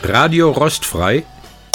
Radio Rostfrei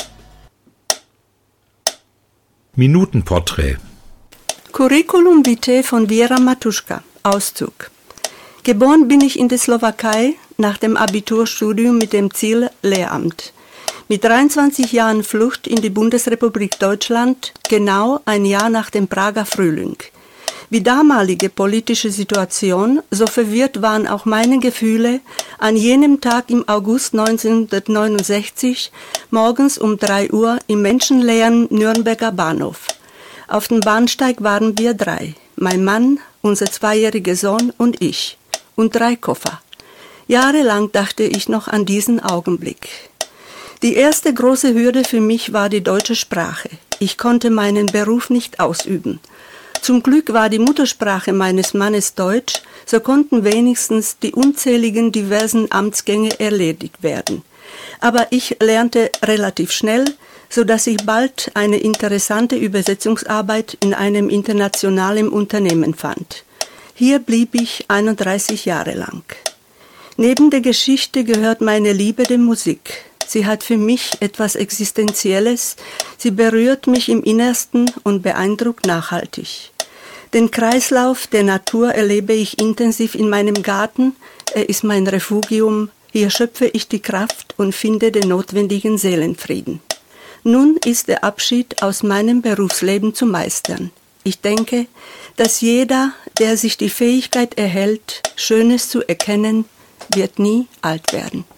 Minutenporträt. Curriculum vitae von Vera Matuschka. Auszug. Geboren bin ich in der Slowakei nach dem Abiturstudium mit dem Ziel Lehramt. Mit 23 Jahren Flucht in die Bundesrepublik Deutschland, genau ein Jahr nach dem Prager Frühling. Wie damalige politische Situation, so verwirrt waren auch meine Gefühle an jenem Tag im August 1969, morgens um 3 Uhr im menschenleeren Nürnberger Bahnhof. Auf dem Bahnsteig waren wir 3, mein Mann, unser 2-jähriger Sohn und ich, und 3 Koffer. Jahrelang dachte ich noch an diesen Augenblick. Die erste große Hürde für mich war die deutsche Sprache. Ich konnte meinen Beruf nicht ausüben. Zum Glück war die Muttersprache meines Mannes Deutsch, so konnten wenigstens die unzähligen diversen Amtsgänge erledigt werden. Aber ich lernte relativ schnell, so dass ich bald eine interessante Übersetzungsarbeit in einem internationalen Unternehmen fand. Hier blieb ich 31 Jahre lang. Neben der Geschichte gehört meine Liebe der Musik. Sie hat für mich etwas Existenzielles, sie berührt mich im Innersten und beeindruckt nachhaltig. Den Kreislauf der Natur erlebe ich intensiv in meinem Garten, er ist mein Refugium, hier schöpfe ich die Kraft und finde den notwendigen Seelenfrieden. Nun ist der Abschied aus meinem Berufsleben zu meistern. Ich denke, dass jeder, der sich die Fähigkeit erhält, Schönes zu erkennen, wird nie alt werden.